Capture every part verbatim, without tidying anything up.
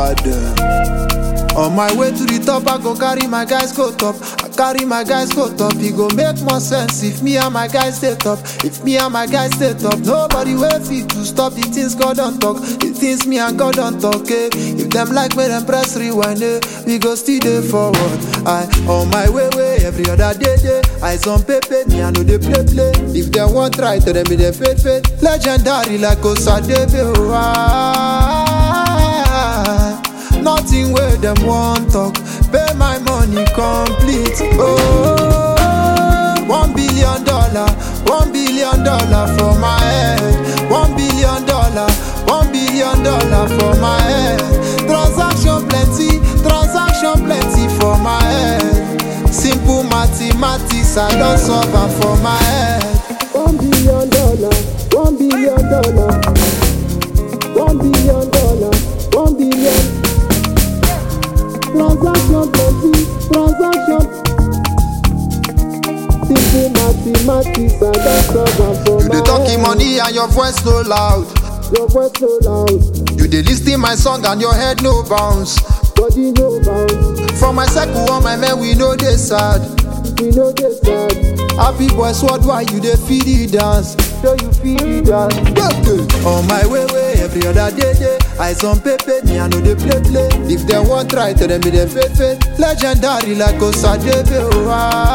Adam. On my way to the top, I go carry my guys go top. I carry my guys go top. It go make more sense if me and my guys stay top. If me and my guys stay top, nobody will fit to stop the things God don't talk. The things me and God don't talk. Eh? If them like me, then press rewind. Eh? We go still day forward. I on my way way every other day day. Eyes on paper, me I know they play play. If they want try, tell them be they faith faith. Legendary like Osadebe. Oh, ah. Nothing where them want talk. Pay my money complete. Oh, one billion dollar, one billion dollar for my head. One billion dollar, one billion dollar for my head. Transaction plenty, transaction plenty for my head. Simple mathematics, I don't solve am for my head. One billion dollar, one billion dollar, one billion dollar, one billion. Transaction plenty, transaction. Simple mathematics, I don't solve am for You my dey talking head. money and your voice no loud. Your voice so loud, You dey lis ten my song and your head no bounce. body no bounce. For my circle, all my men we know they sad. We know they sad, Happy boys, what why you dey feel the dance? so you feel it dance. On my way way every other day day. Eyes on paper, me I know they play play. If they want try, tell them be they faith faith. Legendary like Osadebe. Oh,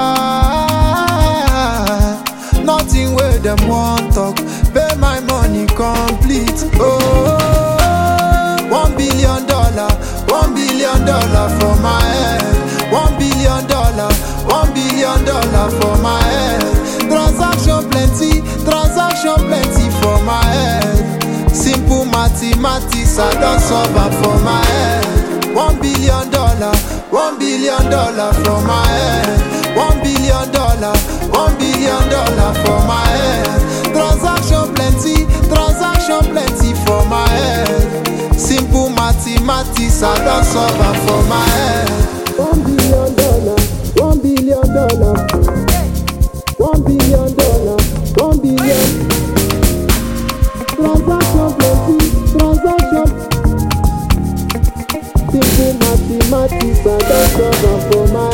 ah. Nothing where them want talk. Pay my money complete. Oh, one billion dollar, one billion dollar for my head. One billion dollar, one billion dollar for my head. Transaction plenty, transaction plenty for my head. Simple mathematics, I don't solve am for my head. One billion dollar, one billion dollar for my head. One billion dollar, one billion dollar for my head. Transaction plenty, transaction plenty for my head. Simple mathematics, I don't solve am for my head. One billion dollar, one billion dollar, one billion dollar, one billion. Transaction plenty, transaction. Simple mathematics, I don't solve am for my